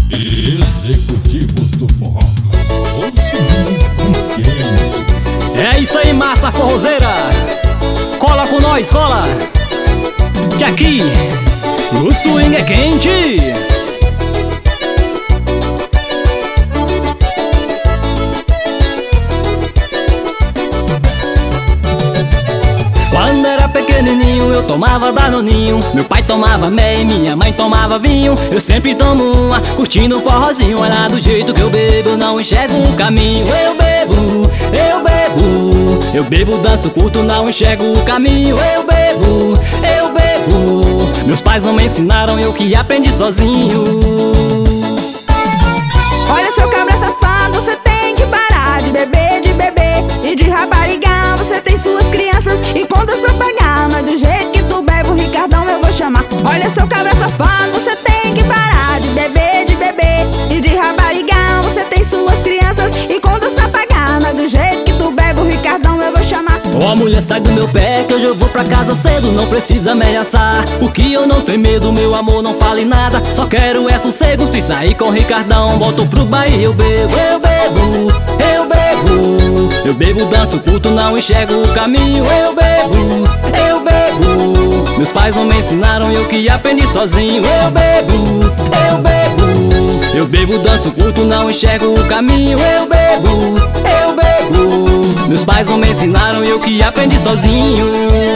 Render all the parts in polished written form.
Executivos do Forró. É isso aí, massa forrozeira. Cola com nós, cola, que aqui o swing é quente. Quando era pequenininho eu tomava danoninho, meu pai tomava mel e minha mãe tomava vinho. Eu sempre tomo uma, curtindo um forrozinho. Olha do jeito que eu bebo, eu não enxergo o caminho. Eu bebo, eu bebo, eu bebo, danço, curto, não enxergo o caminho. Eu bebo, eu bebo, meus pais não me ensinaram, eu que aprendi sozinho. Olha, seu cabra safado, você tem que parar de beber e de raparigar. Você tem suas crianças e contas pra pagar, mas do jeito que tu bebe, o Ricardão eu vou chamar. Olha, seu cabra safado, você tem que parar de beber e de raparigar. Você tem suas crianças e contas pra pagar, mas do jeito que tu bebe, o Ricardão eu vou chamar. Ó, mulher, sai do meu pé que hoje eu vou pra casa cedo, não precisa ameaçar. Porque eu não tenho medo, meu amor, não fale nada. Só quero é sossego, se sair com o Ricardão volto pro baile. Eu bebo, eu bebo, eu bebo, eu bebo, danço, curto, não enxergo o caminho. Eu bebo, eu bebo, meus pais não me ensinaram, eu que aprendi sozinho. Eu bebo, eu bebo, eu bebo, danço, curto, não enxergo o caminho. Eu bebo, eu bebo, meus pais não me ensinaram, eu que aprendi sozinho.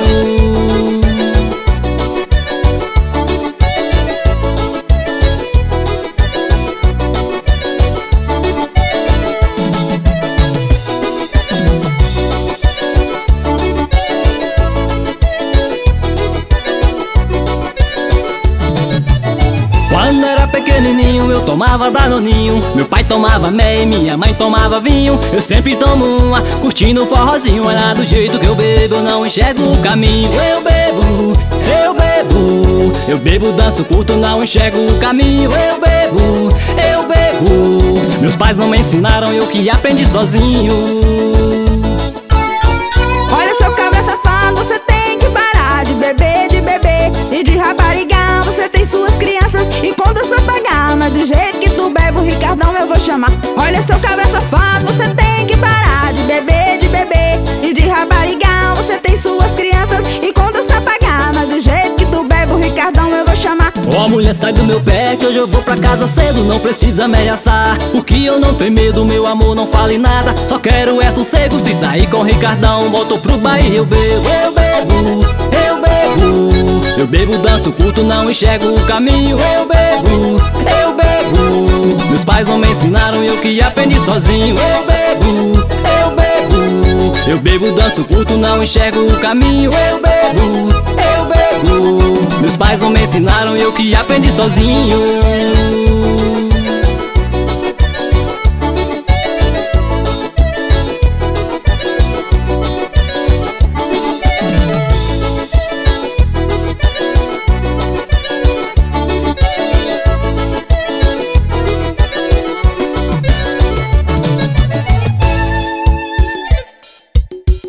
Quando era pequenininho eu tomava danoninho, meu pai tomava mel e minha mãe tomava vinho. Eu sempre tomo uma, curtindo o forrozinho. Olha do jeito que eu bebo, eu não enxergo o caminho. Eu bebo, eu bebo, eu bebo, danço, curto, não enxergo o caminho. Eu bebo, eu bebo, meus pais não me ensinaram, eu que aprendi sozinho. Olha, seu cabra safado, você tem que parar de beber e de raparigar. Você tem suas crianças e contas pra pagar, mas do jeito que tu bebe, o Ricardão eu vou chamar. Olha, seu cabra safado, você tem que parar de beber e de raparigar. Você tem suas crianças e contas pra pagar, mas do jeito que tu bebe, o Ricardão eu vou chamar. Ó, mulher, sai do meu pé que hoje eu vou pra casa cedo, não precisa ameaçar. Porque eu não tenho medo, meu amor, não fale nada. Só quero é sossego, se sair com o Ricardão volto pro baile. Eu bebo, eu bebo, eu bebo, eu bebo, danço, curto, não enxergo o caminho. Eu bebo, eu bebo, meus pais não me ensinaram, eu que aprendi sozinho. Eu bebo, eu bebo, eu bebo, danço, curto, não enxergo o caminho. Eu bebo, eu bebo, meus pais não me ensinaram, eu que aprendi sozinho.